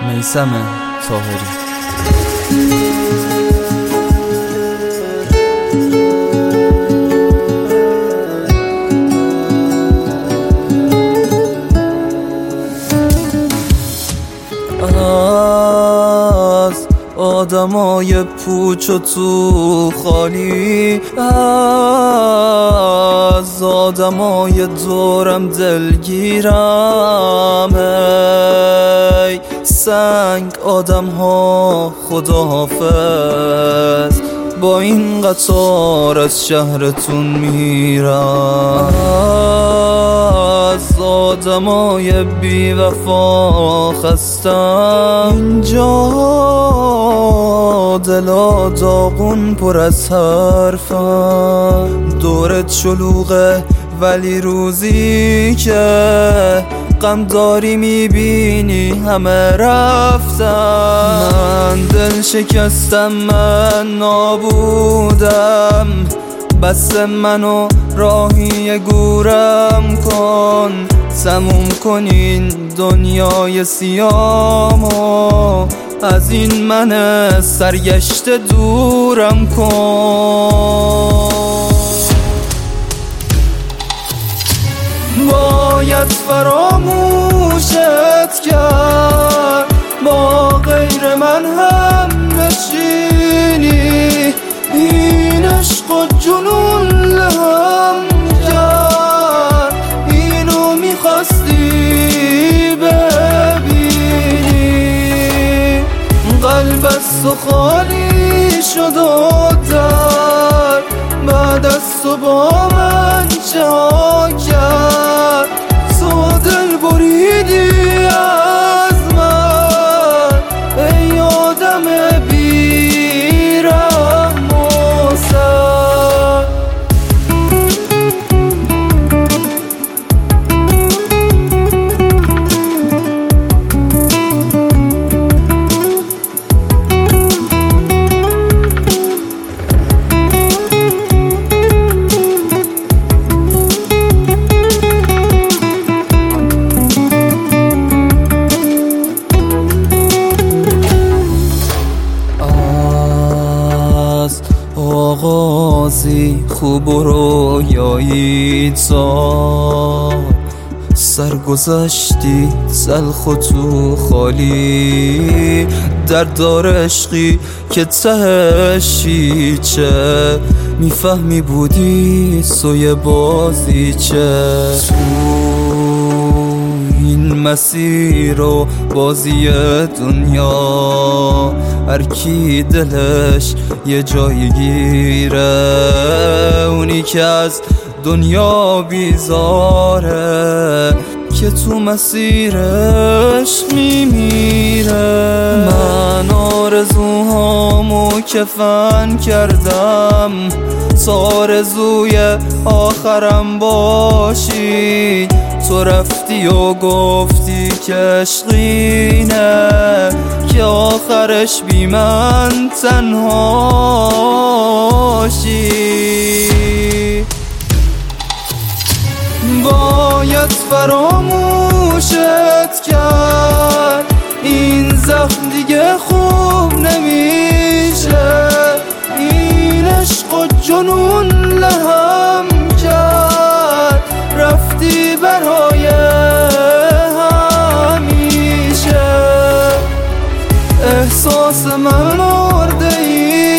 میثم طاهری. از آدمای پوچ و تو خالی، از آدمای دورم دلگیرم، ای سنگ آدم ها خداحافظ، با این قطار از شهرتون میرم. از آدمای بی وفا خستم، اینجا دلا داغون پر از حرفم، دورت شلوغه ولی روزی که غم داری میبینی همه رفتم. من دل شکستم، من نابودم، بس منو راهی گورم کن، تموم کنین دنیای سیامو، از این من سرگشته دورم کن. باید فراموشت کرد، با غیر من هم نشینی، این عشق و جنون لهم کرد، اینو میخواستی ببینی. قلب از تو خالی شد و در بعد از تو با من چه ها کرد، تو دل بریدی از من ای آدم بیرحم و سر. آغازی خوب و رویایی تا سرگذشتی تلخ و تو خالی، دردار عشقی که تهشی چه میفهمی بودی سوی بازی چه. تو این مسیر و بازی دنیا هر کی دلش یه جایی گیره، اونی که از دنیا بیزاره که تو مسیرش میمیره. من آرزوهامو کفن کردم تا آرزوی آخرم باشی، تو رفتی و گفتی که عشقینه که آخرش بی من تنهاشی. باید فراموشت کرد، این زخم دیگه خوب نمیشه، این عشق و جنون لهم کرد، رفتی برای همیشه. احساس من مرده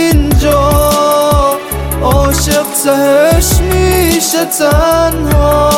اینجا، عاشق تهش میشه تنها،